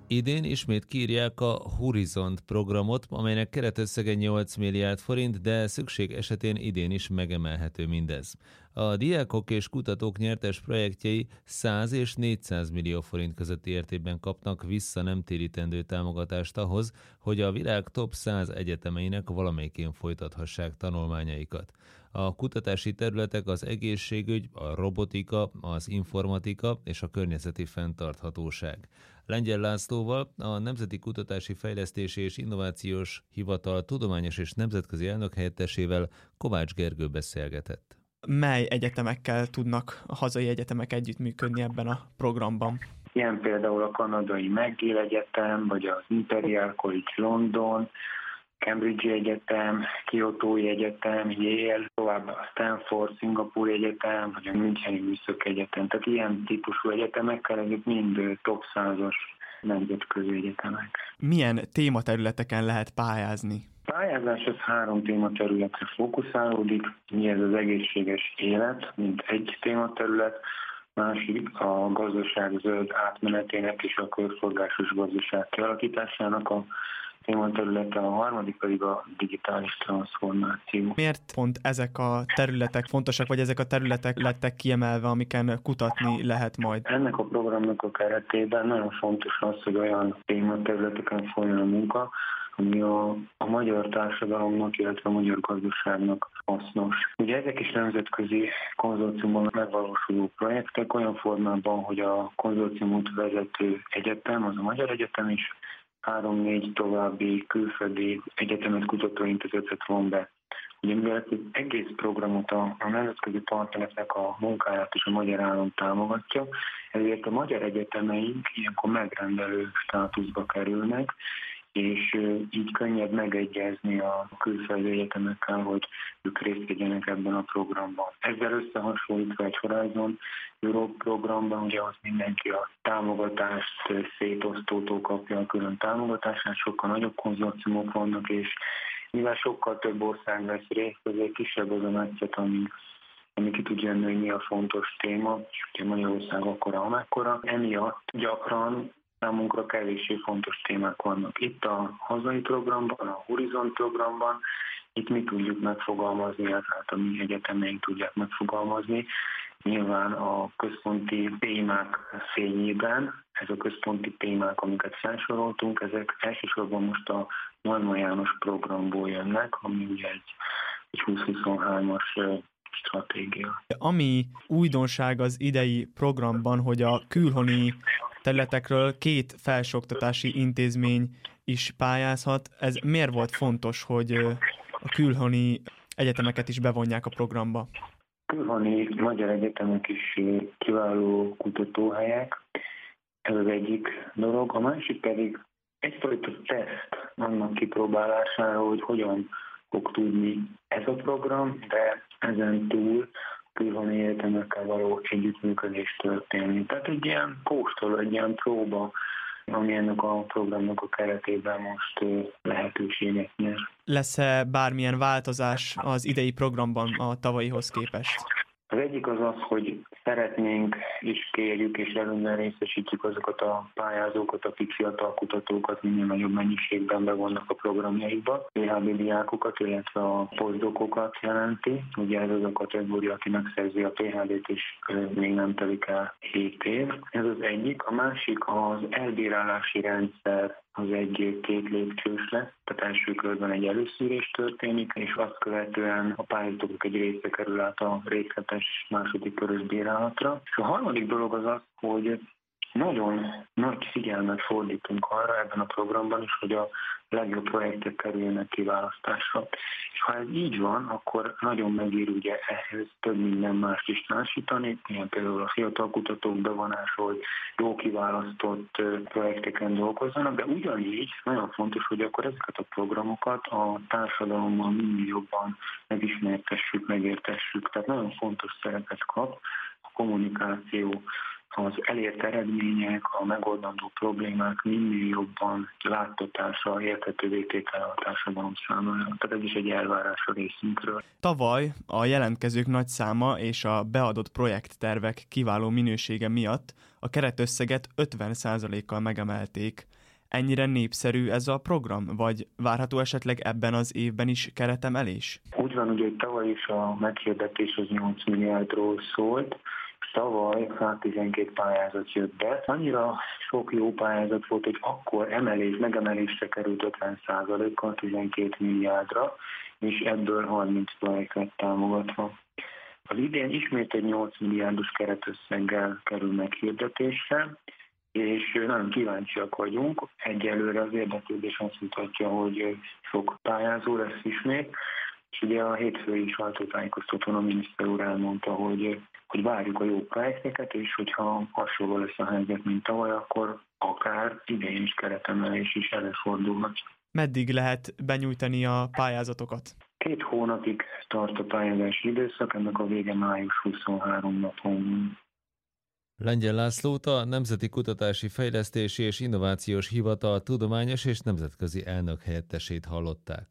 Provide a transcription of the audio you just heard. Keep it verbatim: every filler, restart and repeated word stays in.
Idén ismét kiírják a Horizont programot, amelynek keretösszege nyolc milliárd forint, de szükség esetén idén is megemelhető mindez. A diákok és kutatók nyertes projektjei száz és négyszáz millió forint közötti értékben kapnak vissza nem térítendő támogatást ahhoz, hogy a világ top száz egyetemeinek valamelyikén folytathassák tanulmányaikat. A kutatási területek az egészségügy, a robotika, az informatika és a környezeti fenntarthatóság. Lengyel Lászlóval, a Nemzeti Kutatási Fejlesztési és Innovációs Hivatal tudományos és nemzetközi elnökhelyettesével Kovács Gergő beszélgetett. Mely egyetemekkel tudnak a hazai egyetemek együttműködni ebben a programban? Ilyen például a kanadai McGill Egyetem, vagy az Imperial College London, Cambridge Egyetem, Kiotói Egyetem, Yale, tovább a Stanford, Szingapúri Egyetem, vagy a Müncheni Műszaki Egyetem. Tehát ilyen típusú egyetemekkel ezek mind top százas nemzetközi egyetemek. Milyen tématerületeken lehet pályázni? A pályázás az három tématerületre fókuszálódik. Mi ez az egészséges élet, mint egy tématerület, másik a gazdaság zöld átmenetének és a körforgásos gazdaság kialakításának a tématerülete, a harmadik pedig a digitális transformáció. Miért pont ezek a területek fontosak, vagy ezek a területek lettek kiemelve, amiken kutatni lehet majd? Ennek a programnak a keretében nagyon fontos az, hogy olyan tématerületeken folyjon a munka, ami a, a magyar társadalomnak, illetve a magyar gazdaságnak hasznos. Ugye ezek is nemzetközi konzorciumban megvalósuló projektek olyan formában, hogy a konzorciumot vezető egyetem, az a Magyar Egyetem is, három-négy további külföldi egyetemet, kutatóintézetet von be. Ugye mivel az egész programot a, a nemzetközi partnereknek a munkáját is a magyar állam támogatja, ezért a magyar egyetemeink ilyenkor megrendelő státuszba kerülnek, és így könnyebb megegyezni a külföldi egyetemekkel, hogy ők részt vegyenek ebben a programban. Ezzel összehasonlítva egy Horizon Europe programban, ugye az mindenki a támogatást szétosztótól kapja a külön támogatását, sokkal nagyobb konzorciumok vannak, és mivel sokkal több ország vesz részt, azért kisebb az a metszet, ami, ami ki tud jönni, hogy mi a fontos téma, és ugye Magyarország akkora, amekkora. Emiatt gyakran számunkra kevéssé fontos témák vannak. Itt a hazai programban, a Horizont programban, itt mi tudjuk megfogalmazni, tehát a mi egyetemeink tudják megfogalmazni. Nyilván a központi témák fényében, ez a központi témák, amiket felsoroltunk, ezek elsősorban most a Neumann János programból jönnek, ami ugye egy, egy húsz-huszonhármas stratégia. Ami újdonság az idei programban, hogy a külhoni területekről két felsőoktatási intézmény is pályázhat. Ez miért volt fontos, hogy a külhoni egyetemeket is bevonják a programba? Külhoni magyar egyetemek is kiváló kutatóhelyek, ez az egyik dolog. A másik pedig egyfajta teszt annak kipróbálására, hogy hogyan fog tudni ez a program, de ezen túl külhoni egyetemekkel való együttműködés történni. Tehát egy ilyen kóstoló, egy ilyen próba, ami ennek a programnak a keretében most lehetőséget nyer. Lesz-e bármilyen változás az idei programban a tavalyihoz képest? Az egyik az az, hogy szeretnénk és kérjük és előnyben részesítjük azokat a pályázókat, akik fiatal kutatókat minél nagyobb mennyiségben bevonnak a programjaikba. pé há bé diákokat, illetve a posztdokokat jelenti. Ugye ez az a kategória, aki megszerzi a pé há bét, és még nem telik el hét év. Ez az egyik. A másik az elbírálási rendszer, az egy két lépcsős lesz, tehát első körben egy előszűrés történik, és azt követően a pályázatok egy része kerül át a részletes második körös bírálatra. És a harmadik dolog az az, hogy nagyon nagy figyelmet fordítunk arra ebben a programban is, hogy a legjobb projektek kerüljenek kiválasztásra. És ha ez így van, akkor nagyon megér ugye ehhez több minden mást is társítani, ilyen például a fiatal kutatók bevonása, hogy jó kiválasztott projekteken dolgozzanak, de ugyanígy nagyon fontos, hogy akkor ezeket a programokat a társadalommal minél jobban megismertessük, megértessük. Tehát nagyon fontos szerepet kap a kommunikáció az elért eredmények, a megoldandó problémák minél jobban láttatása, érthetővé tétele a társadalom számára. Tehát ez is egy elvárás a részünkről. Tavaly a jelentkezők nagy száma és a beadott projekttervek kiváló minősége miatt a keretösszeget ötven százalékkal megemelték. Ennyire népszerű ez a program, vagy várható esetleg ebben az évben is keretemelés? Úgy van, ugye, hogy tavaly is a meghirdetés az nyolc milliárdról szólt. Tavaly száztizenkét pályázat jött be. Annyira sok jó pályázat volt, hogy akkor emelés, megemelésre került ötven százalékkal tizenkét milliárdra, és ebből harminc projekt lett támogatva. Az idén ismét egy nyolc milliárdos keretösszeggel kerül meghirdetésre, és nagyon kíváncsiak vagyunk. Egyelőre az érdeklődés azt mutatja, hogy sok pályázó lesz ismét, és ugye a hétfői sajtótájékoztatón a miniszter úr elmondta, hogy, hogy várjuk a jó projekteket, és hogyha hasonló lesz a helyzet, mint tavaly, akkor akár idén is keretemelés is előfordulhat. Meddig lehet benyújtani a pályázatokat? Két hónapig tart a pályázási időszak, ennek a vége május huszonharmadika napon. Lengyel Lászlót, a Nemzeti Kutatási Fejlesztési és Innovációs Hivatal tudományos és nemzetközi elnök helyettesét hallották.